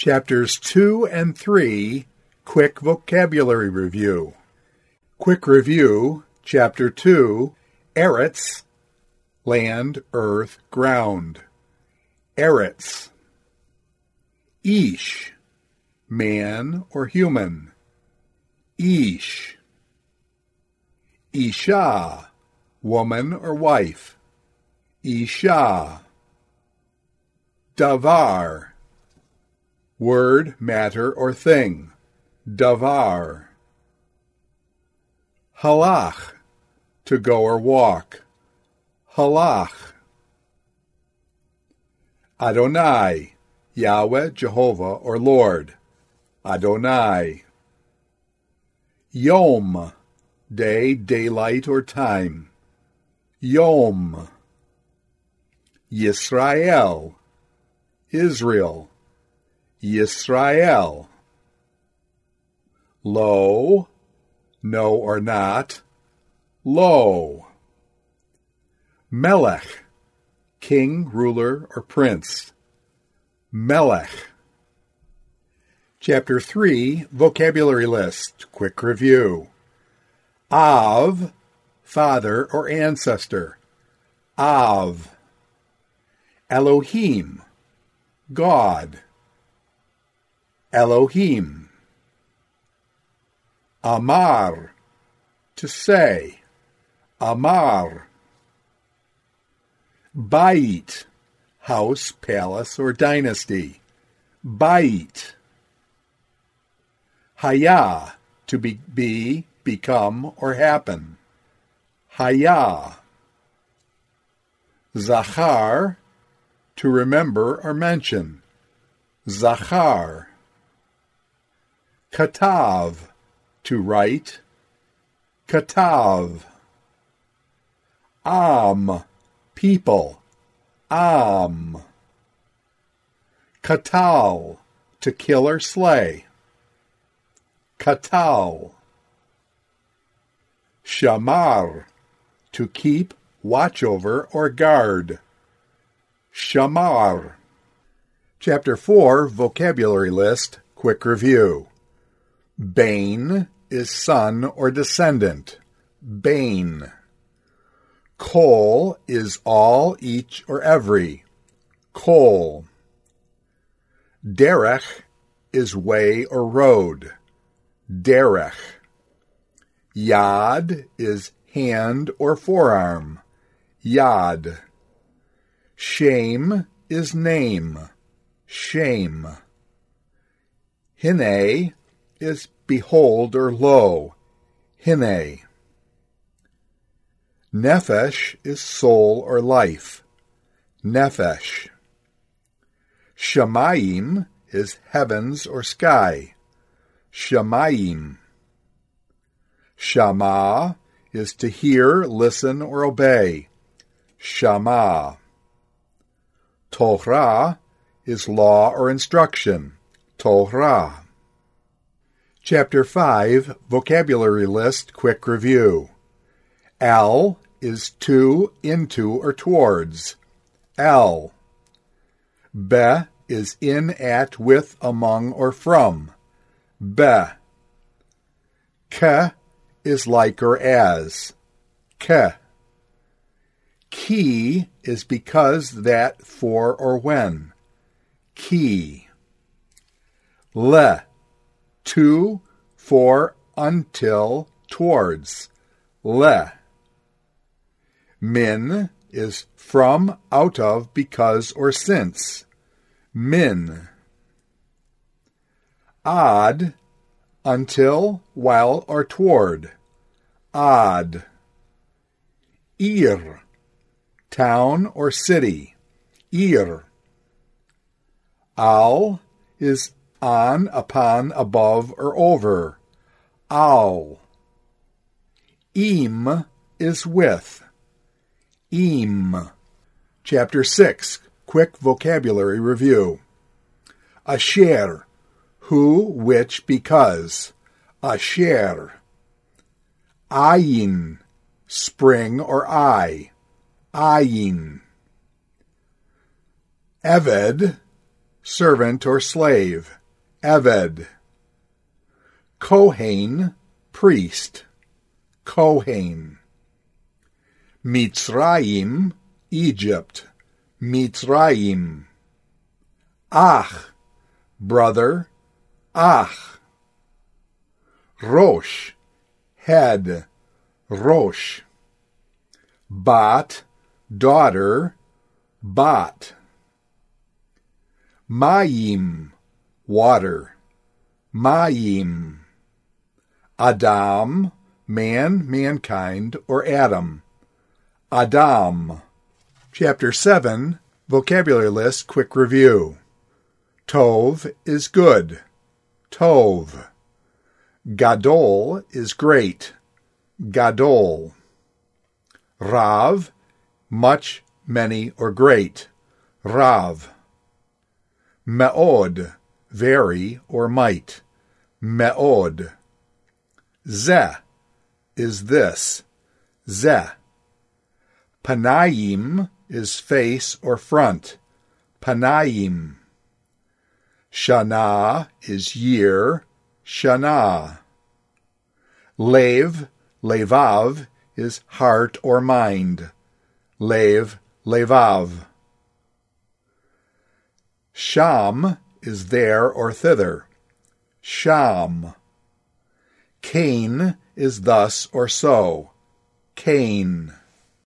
Chapters 2 and 3, Quick Vocabulary Review. Quick Review, Chapter 2, Eretz, Land, Earth, Ground. Eretz. Ish, man or human. Ish. Isha, woman or wife. Isha. Davar, word, matter, or thing. Davar. Halach, to go or walk. Halach. Adonai, Yahweh, Jehovah, or Lord. Adonai. Yom, day, daylight, or time. Yom. Yisrael, Israel. Yisrael. Lo, no or not. Lo. Melech, king, ruler, or prince. Melech. Chapter 3, Vocabulary List, Quick Review. Av, father or ancestor. Av. Elohim, God. Elohim. Amar, to say. Amar. Bait, house, palace, or dynasty. Bait. Haya, to be, become, or happen. Haya. Zachar, to remember or mention. Zachar. Katav, to write. Katav. Am, people. Am. Katal, to kill or slay. Katal. Shamar, to keep, watch over, or guard. Shamar. Chapter 4, Vocabulary List, Quick Review. Bane is son or descendant. Bane. Kol is all, each, or every. Kol. Derech is way or road. Derech. Yad is hand or forearm. Yad. Shame is name. Shame. Hine is behold or lo. Hine. Nefesh is soul or life. Nefesh. Shamayim is heavens or sky. Shamayim. Shama is to hear, listen, or obey. Shama. Torah is law or instruction. Torah. Chapter 5, Vocabulary List, Quick Review. Al is to, into, or towards. Al. Be is in, at, with, among, or from. Be. Ke is like or as. Ke. Ki is because, that, for, or when. Ki. Le, to, for, until, towards. Le. Min is from, out of, because, or since. Min. Ad, until, while, or toward. Ad. Ir, town or city. Ir. Al is on, upon, above, or over. Al. Im is with. Im. Chapter 6, Quick Vocabulary Review. Asher, who, which, because. Asher. Ayin, spring or eye. Ayin. Eved, servant or slave, Eved. Kohen, priest, Kohen. Mitzrayim, Egypt, Mitzrayim. Ach, brother, Ach. Rosh, head, Rosh. Bat, daughter, Bat. Mayim, water, Mayim. Adam, man, mankind, or Adam, Adam. Chapter 7, Vocabulary List, Quick Review. Tov is good, Tov. Gadol is great, Gadol. Rav, much, many, or great, Rav. Me'od, very, or might, Me'od. Zeh is this, Zeh. Panayim is face or front, Panayim. Shana is year, Shana. Lev, Levav, is heart or mind, Lev, Levav. Sham is there or thither, Sham. Cain is thus or so, Cain.